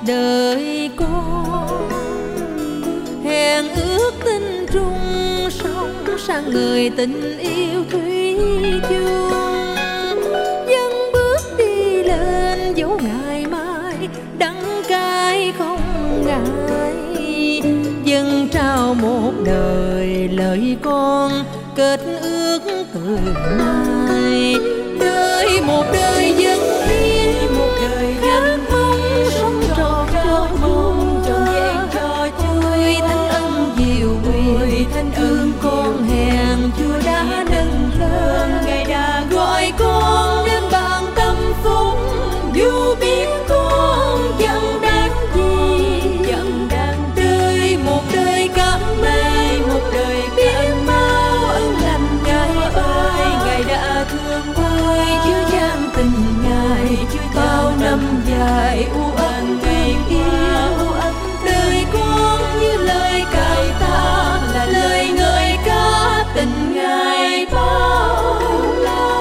đời con, hẹn ước tình trung sống sang người tình yêu thủy chung. Dân bước đi lên dấu ngày mai, đắng cay không ngại. Dân trao một đời lời con, kết ước từ nay. Đời một đời dân hiến, một đời dân mong sống trọn cho muôn trọn vẹn cho Chúa. Thánh ân diệu quyền, thánh ơn con hèn Chúa đã nâng lên. Ngài đã gọi con đến bàn tâm phúc, dù biết con chẳng đáng gì. Đời một đời cảm mê, một đời biết bao ơn lành Ngài ơi. Ngài đã thương ơi chứa chan tình Ngài, bao năm dài u ân tuyệt yêu. Đời con như lời cài ta, là lời ngợi ca tình Ngài bao la.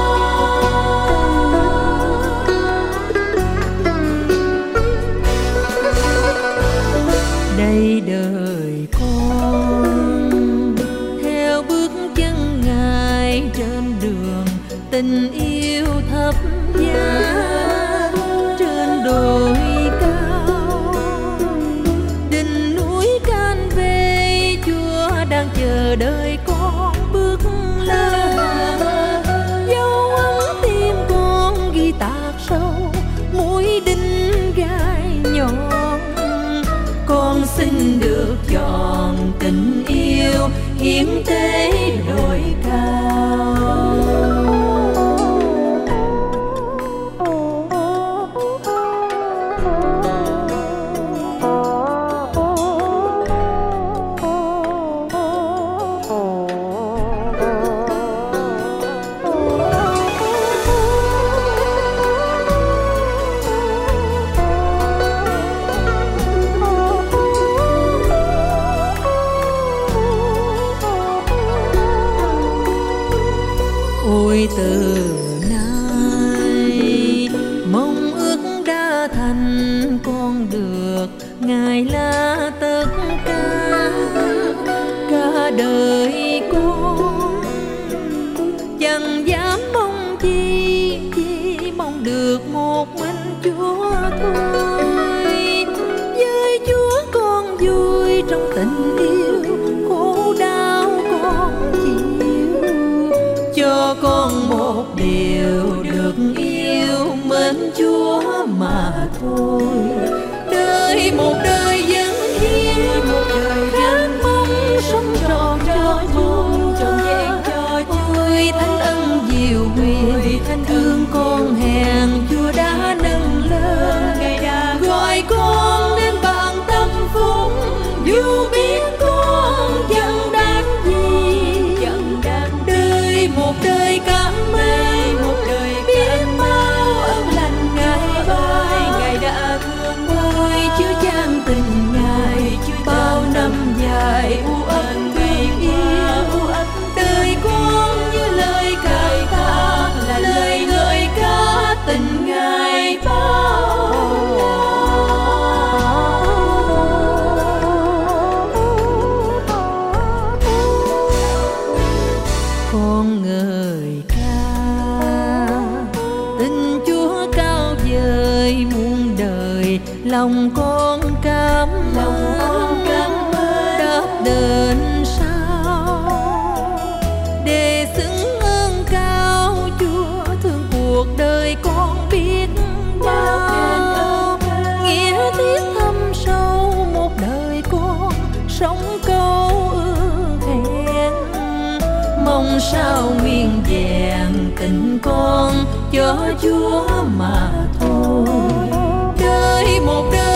Đây đời con theo bước chân Ngài trên đường tình yêu thấp giá. Trên đồi cao đỉnh núi can về, Chúa đang chờ đợi con bước lên. Dấu ấn tim con ghi tạc sâu, mũi đinh gai nhọn. Con xin được chọn tình yêu hiến tế đồi cao. Ôi từ nay mong ước đã thành, con được Ngài là tất cả. Cả đời con chẳng dám mong chi, chỉ mong được một mình Chúa thôi. Với Chúa con vui trong tình yêu, khổ đau con chịu. Cho con một điều được yêu, mến Chúa mà thôi. Đời một đời dân hiến, một đời khát mong sống trọn cho muôn trọn vẹn cho Chúa. Thánh ân diệu quyền, thánh ơn con hèn Chúa đã nâng lên. Ngài đã gọi con đến bàn tâm phúc, dù biết con chẳng đáng gì. Đời một đời cảm mê, một đời biết bao ơn lành Ngài ơi. Ngài đã thương ơi chứa chan tình Ngài, bao năm dài u ân tuyệt yêu. Đời con như lời cài ta, là lời ngợi ca tình Ngài bao la. Con ngợi ca tình Chúa cao vời muôn đời, lòng con cảm đáp đền sao để xứng ơn cao. Chúa thương cuộc đời con biết bao, nghĩa thiết thâm sâu một đời con sống câu ước hẹn. Mong sao nguyên vẹn tình con cho Chúa mà thôi. Đời một đời